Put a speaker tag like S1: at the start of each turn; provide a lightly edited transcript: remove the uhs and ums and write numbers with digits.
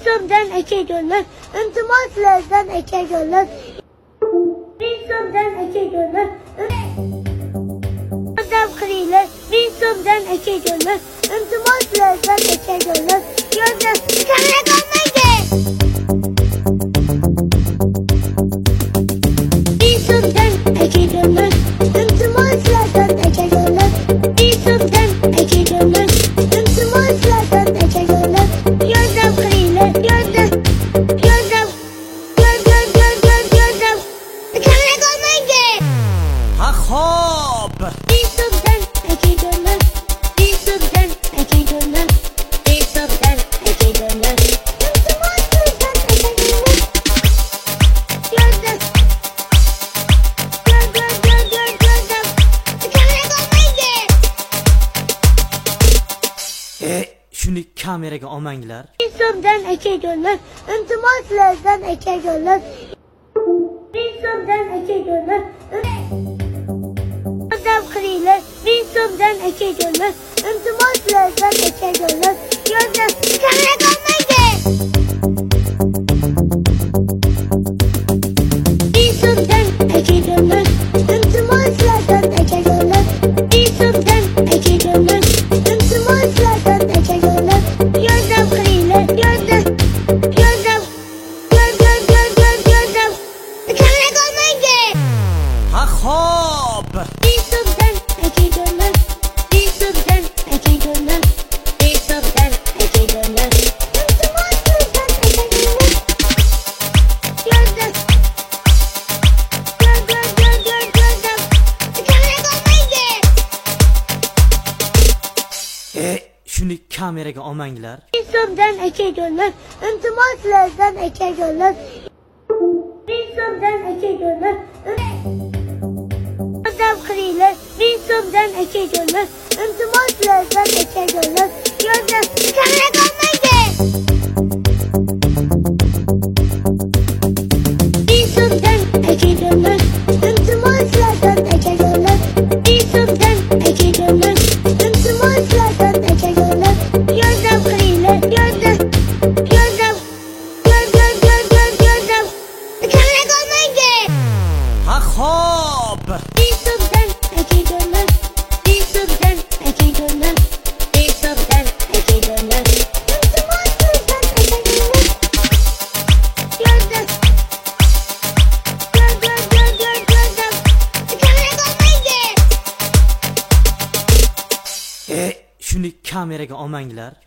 S1: so'mdan aka gullar, iltimos sizlardan aka gullar. 1000 so'mdan aka gullar. Yordam qilinglar, 1000 so'mdan aka gullar, iltimos sizlardan aka gullar. Yordam kamera qolmaydi. 1000 so'mdan aka gullar, iltimos sizlardan aka gullar. 1000 so'mdan aka gullar, iltimos sizlardan aka gullar. Yordam qilinglar, yordam. Kamera qolmaydi.
S2: Ha xo'p.
S1: 1000 so'mdan aka gullar, 1000 so'mdan aka gullar, 1000 so'mdan aka gullar. Iltimos sizlardan aka gullar. Yordam. Kamera qolmaydi.
S2: Shuni kameraga olmanglar.
S1: 1000 so'mdan aka gullar, iltimos sizlardan aka gullar. 1000 so'mdan aka gullar. Yordam qilinglar, 1000 so'mdan aka gullar, iltimos sizlardan aka gullar. Yordam kamera qolmaydi. 1000 so'mdan aka gullar, iltimos sizlardan aka gullar. 1000 so'mdan aka gullar, iltimos sizlardan aka gullar. Yordam qilinglar, yordam. Kamera qolmaydi.
S2: Ha xo'p.
S1: 1000 so'mdan aka gullar, 1000 so'mdan aka gullar, 1000 so'mdan aka gullar. Iltimos sizlardan aka gullar. Yordam. Kamera qolmaydi.
S2: Shuni kameraga olmanglar.
S1: 1000 so'mdan aka gullar, iltimos sizlardan aka gullar. 1000 so'mdan aka gullar. Yordam qilinglar, 1000 so'mdan aka gullar, iltimos sizlardan aka gullar. Yordam kamera qolmaydi. 1000 so'mdan aka gullar, iltimos sizlardan aka gullar. 1000 so'mdan aka gullar, iltimos sizlardan aka gullar. Yordam qilinglar, yordam. Kamera qolmaydi.
S2: Ha xo'p.
S1: 1000 so'mdan aka gullar, 1000 so'mdan aka gullar, 1000 so'mdan aka gullar. Iltimos sizlardan aka gullar. Yordam. Kamera qolmaydi.
S2: Shuni kameraga olmanglar.